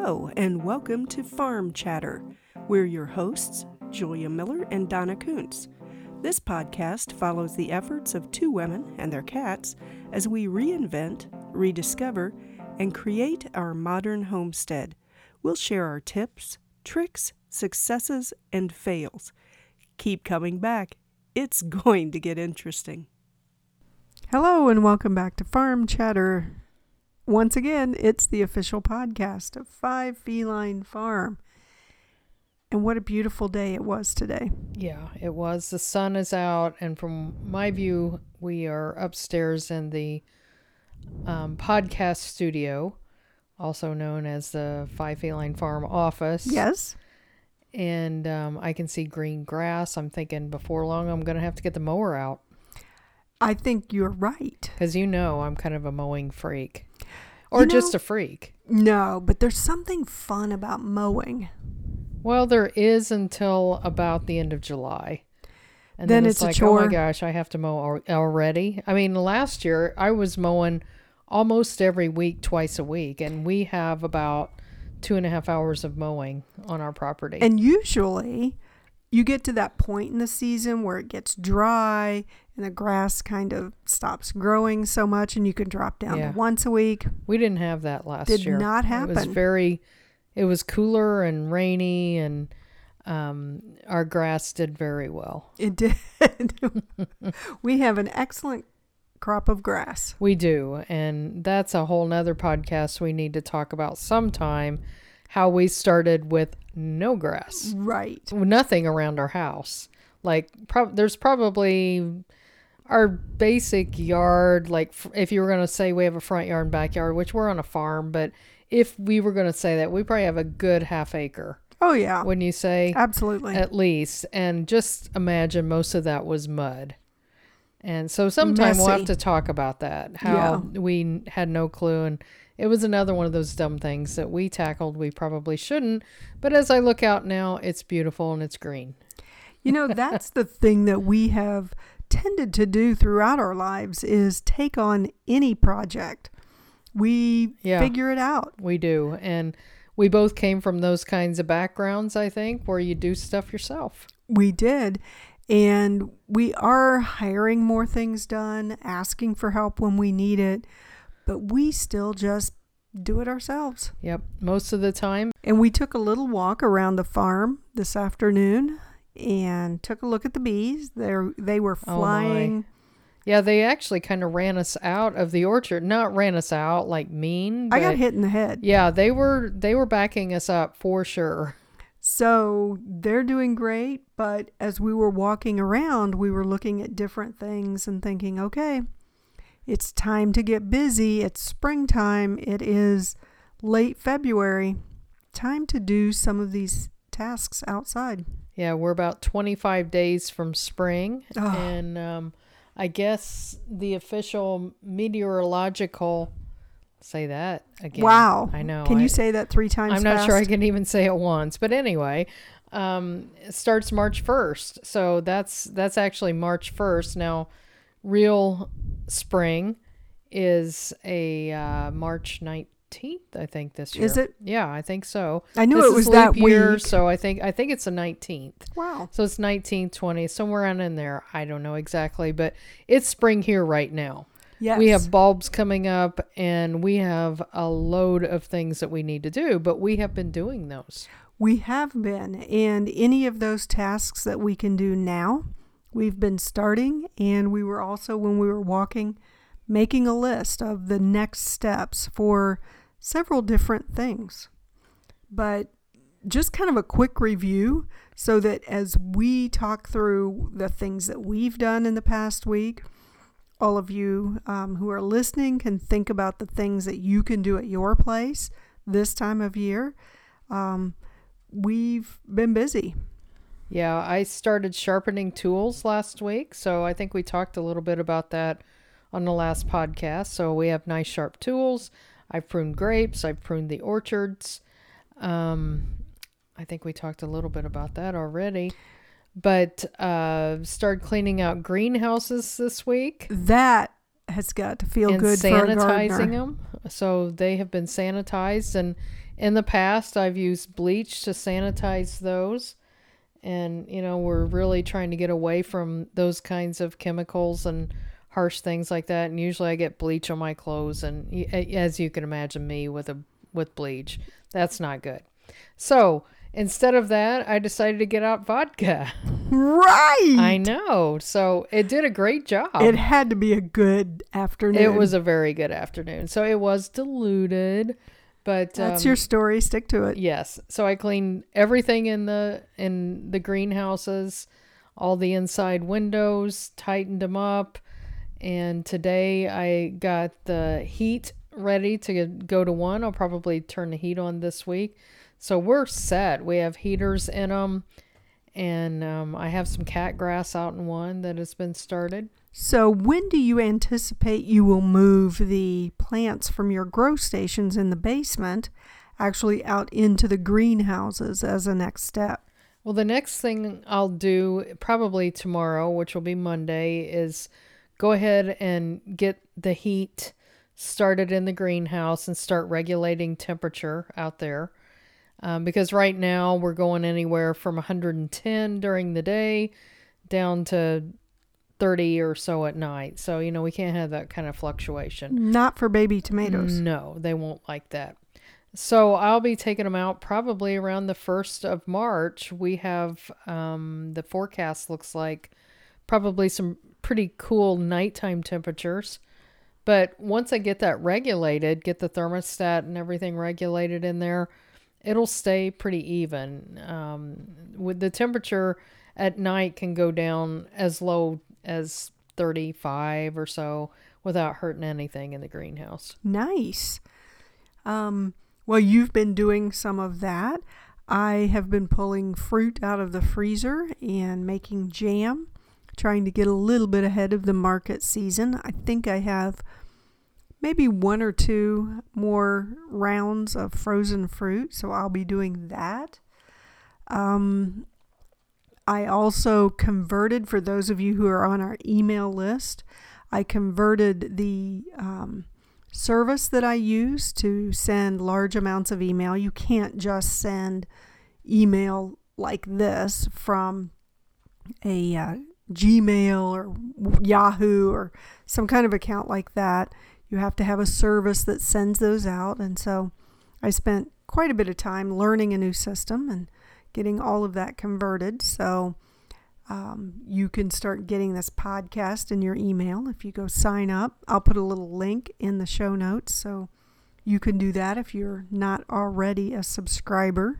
Hello, and welcome to Farm Chatter. We're your hosts, Julia Miller and Donna Kuntz. This podcast follows the efforts of two women and their cats as we reinvent, rediscover, and create our modern homestead. We'll share our tips, tricks, successes, and fails. Keep coming back. It's going to get interesting. Hello, and welcome back to Farm Chatter. Once again, it's the official podcast of Five Feline Farm. And what a beautiful day it was today. Yeah, it was. The sun is out, and from my view, we are upstairs in the podcast studio, also known as the Five Feline Farm office. Yes. And I can see green grass. I'm thinking before long I'm going to have to get the mower out. I think you're right. Because I'm kind of a mowing freak. Or just a freak. No, but there's something fun about mowing. Well, there is until about the end of July. And then it's like, a chore. Oh my gosh, I have to mow already. I mean, last year I was mowing almost every week, twice a week. And we have about 2.5 hours of mowing on our property. And usually you get to that point in the season where it gets dry and the grass kind of stops growing so much and you can drop down to once a week. We didn't have that last year. Did not happen. It was cooler and rainy, and our grass did very well. It did. We have an excellent crop of grass. We do. And that's a whole nother podcast we need to talk about sometime, how we started with no grass. Right. Nothing around our house. Like there's probably our basic yard, like if you were going to say we have a front yard and backyard, which we're on a farm, but if we were going to say that, we probably have a good half acre. Oh, yeah. Wouldn't you say? Absolutely. At least. And just imagine most of that was mud. And so sometime we'll have to talk about that, how we had no clue. And it was another one of those dumb things that we tackled. We probably shouldn't. But as I look out now, it's beautiful and it's green. That's the thing that we have tended to do throughout our lives is take on any project. We figure it out. We do. And we both came from those kinds of backgrounds, I think, where you do stuff yourself. We did. And we are hiring more things done, asking for help when we need it, but we still just do it ourselves. Yep, most of the time. And we took a little walk around the farm this afternoon and took a look at the bees. They were flying. Yeah, they actually kind of ran us out of the orchard. Not ran us out like mean. I got hit in the head. Yeah, they were backing us up for sure. So they're doing great, but as we were walking around, we were looking at different things and thinking, okay, it's time to get busy. It's springtime. It is late February. Time to do some of these tasks outside. Yeah, we're about 25 days from spring. Oh. And I guess the official meteorological... Say that again. Wow. I know. Can you say that 3 times I'm not sure I can even say it once. But anyway, it starts March 1st. So that's actually March 1st. Now, real spring is a March 19th, I think, this year. Is it? Yeah, I think so. I knew it was that year, week. So I think it's the 19th. Wow. So it's 19th, 20th, somewhere around in there. I don't know exactly. But it's spring here right now. Yes. We have bulbs coming up and we have a load of things that we need to do, but we have been doing those. We have been. And any of those tasks that we can do now, we've been starting. And we were also, when we were walking, making a list of the next steps for several different things. But just kind of a quick review so that as we talk through the things that we've done in the past week, all of you who are listening can think about the things that you can do at your place this time of year. We've been busy. Yeah, I started sharpening tools last week, so I think we talked a little bit about that on the last podcast. So we have nice sharp tools. I've pruned grapes. I've pruned the orchards. I think we talked a little bit about that already. But started cleaning out greenhouses this week. That has got to feel good for a gardener. And sanitizing them. So they have been sanitized, and In the past, I've used bleach to sanitize those. And, we're really trying to get away from those kinds of chemicals and harsh things like that. And usually I get bleach on my clothes. And as you can imagine me with bleach, that's not good. So instead of that, I decided to get out vodka. Right. I know. So it did a great job. It had to be a good afternoon. It was a very good afternoon. So it was diluted. But that's your story. Stick to it. Yes. So I cleaned everything in the greenhouses, all the inside windows, tightened them up. And today I got the heat ready to go to one. I'll probably turn the heat on this week. So we're set. We have heaters in them. And I have some cat grass out in one that has been started. So when do you anticipate you will move the plants from your grow stations in the basement actually out into the greenhouses as a next step? Well, the next thing I'll do probably tomorrow, which will be Monday, is go ahead and get the heat started in the greenhouse and start regulating temperature out there. Because right now we're going anywhere from 110 during the day down to 30 or so at night. So, we can't have that kind of fluctuation. Not for baby tomatoes. No, they won't like that. So I'll be taking them out probably around the 1st of March. We have, the forecast looks like probably some pretty cool nighttime temperatures. But once I get that regulated, get the thermostat and everything regulated in there, it'll stay pretty even. With the temperature at night can go down as low as 35 or so without hurting anything in the greenhouse. Nice. Well, you've been doing some of that. I have been pulling fruit out of the freezer and making jam, trying to get a little bit ahead of the market season. I think I have maybe 1 or 2 more rounds of frozen fruit, so I'll be doing that. I also converted, for those of you who are on our email list, I converted the service that I use to send large amounts of email. You can't just send email like this from a Gmail or Yahoo or some kind of account like that. You have to have a service that sends those out. And so I spent quite a bit of time learning a new system and getting all of that converted. So you can start getting this podcast in your email if you go sign up. I'll put a little link in the show notes so you can do that if you're not already a subscriber.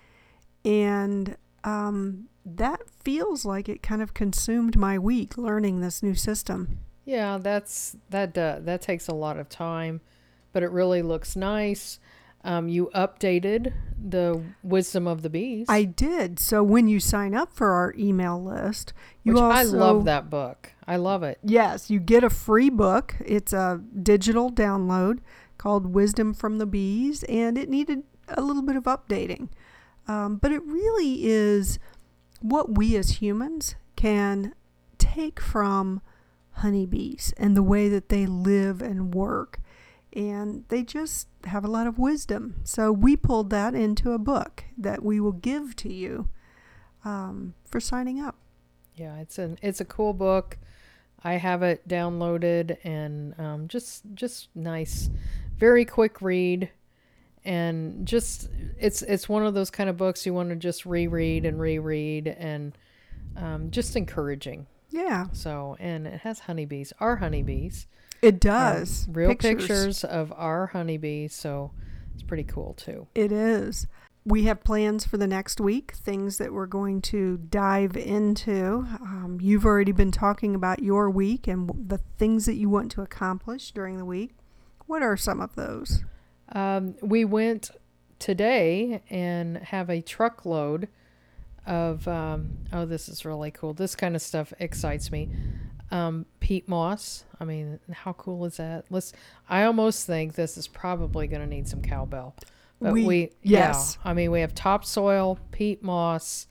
And that feels like it kind of consumed my week learning this new system. Yeah, that takes a lot of time, but it really looks nice. You updated the Wisdom of the Bees. I did. So when you sign up for our email list, I love that book. I love it. Yes, you get a free book. It's a digital download called Wisdom from the Bees, and it needed a little bit of updating. But it really is what we as humans can take from honeybees and the way that they live and work. And they just have a lot of wisdom. So we pulled that into a book that we will give to you for signing up. Yeah, it's a cool book. I have it downloaded and just nice, very quick read. And just it's one of those kind of books you want to just reread and just encouraging. Yeah. So, and it has honeybees, our honeybees. It does. Real pictures of our honeybees. So it's pretty cool too. It is. We have plans for the next week, things that we're going to dive into. You've already been talking about your week and the things that you want to accomplish during the week. What are some of those? We went today and have a truckload of, this is really cool. This kind of stuff excites me. Peat moss. I mean, how cool is that? I almost think this is probably going to need some cowbell. But yes. Yeah, I mean, we have topsoil, peat moss,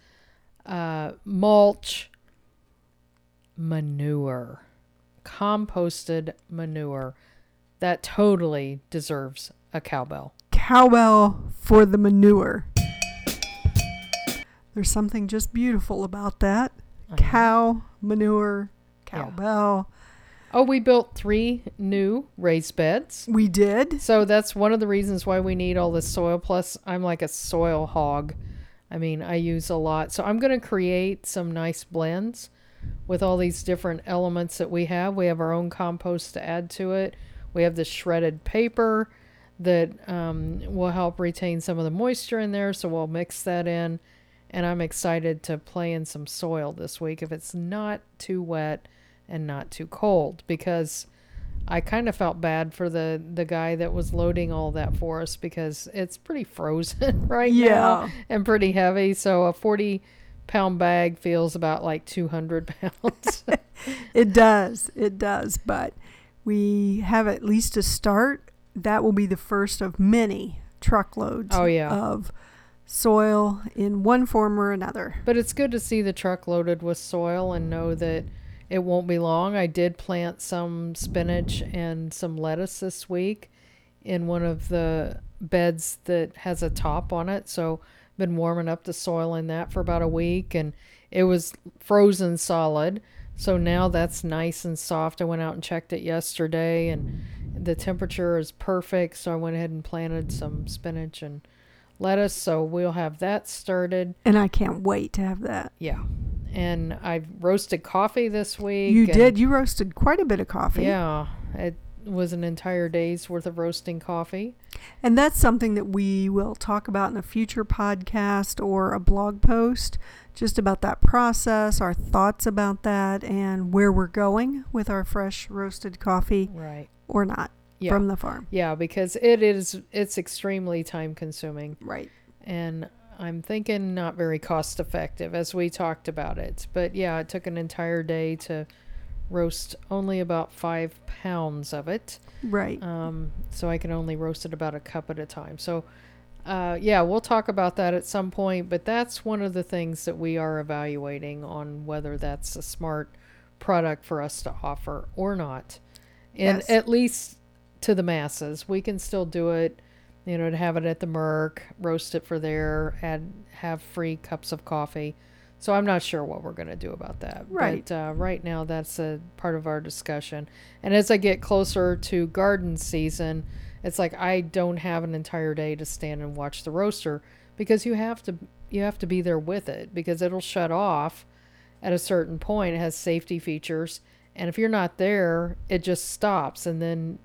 mulch, manure, composted manure. That totally deserves a cowbell. cowbell for the manure. There's something just beautiful about that. Cow, manure, cowbell. Oh, we built 3 new raised beds. We did. So that's one of the reasons why we need all this soil. Plus, I'm like a soil hog. I mean, I use a lot. So I'm going to create some nice blends with all these different elements that we have. We have our own compost to add to it. We have the shredded paper that will help retain some of the moisture in there. So we'll mix that in. And I'm excited to play in some soil this week if it's not too wet and not too cold, because I kind of felt bad for the guy that was loading all that for us, because it's pretty frozen right now and pretty heavy. So a 40-pound bag feels about like 200 pounds. It does. But we have at least a start. That will be the first of many truckloads of soil in one form or another. But it's good to see the truck loaded with soil and know that it won't be long. I did plant some spinach and some lettuce this week in one of the beds that has a top on it. So I've been warming up the soil in that for about a week, and it was frozen solid. So now that's nice and soft. I went out and checked it yesterday, and the temperature is perfect. So I went ahead and planted some spinach and lettuce. So we'll have that started. And I can't wait to have that. Yeah. And I've roasted coffee this week. You did. You roasted quite a bit of coffee. Yeah. It was an entire day's worth of roasting coffee. And that's something that we will talk about in a future podcast or a blog post, just about that process, our thoughts about that, and where we're going with our fresh roasted coffee. Right. Or not. Yeah. From the farm. Yeah, because it's extremely time consuming. Right. And I'm thinking not very cost effective, as we talked about it. But yeah, it took an entire day to roast only about 5 pounds of it. Right. So I can only roast it about a cup at a time. So yeah, we'll talk about that at some point. But that's one of the things that we are evaluating on whether that's a smart product for us to offer or not. And at least to the masses. We can still do it, to have it at the Merc, roast it for there, have free cups of coffee. So I'm not sure what we're going to do about that. Right. But right now, that's a part of our discussion. And as I get closer to garden season, it's like I don't have an entire day to stand and watch the roaster, because you have to be there with it, because it'll shut off at a certain point. It has safety features. And if you're not there, it just stops, and then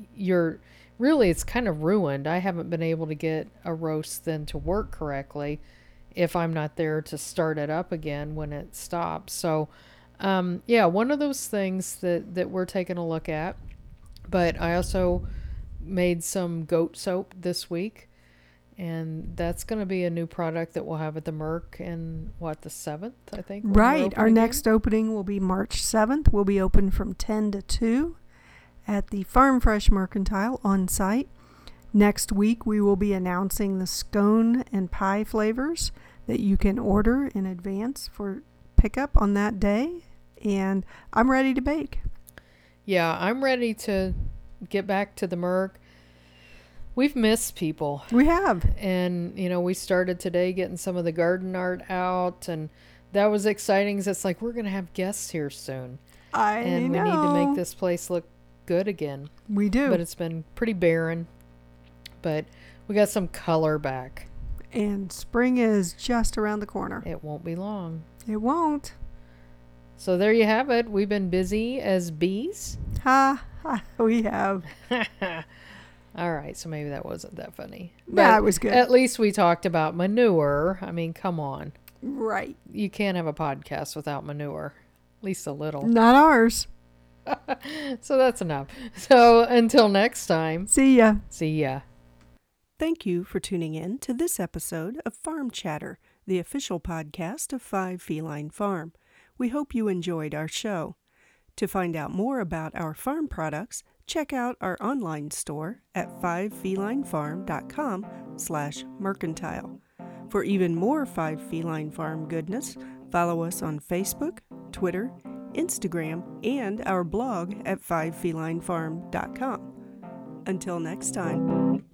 it's kind of ruined. I haven't been able to get a roast then to work correctly if I'm not there to start it up again when it stops. So, one of those things that we're taking a look at. But I also made some goat soap this week, and that's going to be a new product that we'll have at the Merc in, the 7th, I think? Right. Our next opening will be March 7th. We'll be open from 10 to 2 at the Farm Fresh Mercantile on site. Next week, we will be announcing the scone and pie flavors that you can order in advance for pickup on that day. And I'm ready to bake. Yeah, I'm ready to get back to the Merc. We've missed people. We have. And, we started today getting some of the garden art out, and that was exciting. It's like, we're going to have guests here soon. And we need to make this place look good again. We do. But it's been pretty barren. But we got some color back. And spring is just around the corner. It won't be long. It won't. So there you have it. We've been busy as bees. We have. All right, so maybe that wasn't that funny. Yeah, it was good. At least we talked about manure. I mean, come on. Right. You can't have a podcast without manure. At least a little. Not ours. So that's enough. So until next time. See ya. See ya. Thank you for tuning in to this episode of Farm Chatter, the official podcast of 5 Feline Farm. We hope you enjoyed our show. To find out more about our farm products, check out our online store at 5felinefarm.com/mercantile. For even more 5 Feline Farm goodness, follow us on Facebook, Twitter, Instagram, and our blog at 5felinefarm.com. Until next time.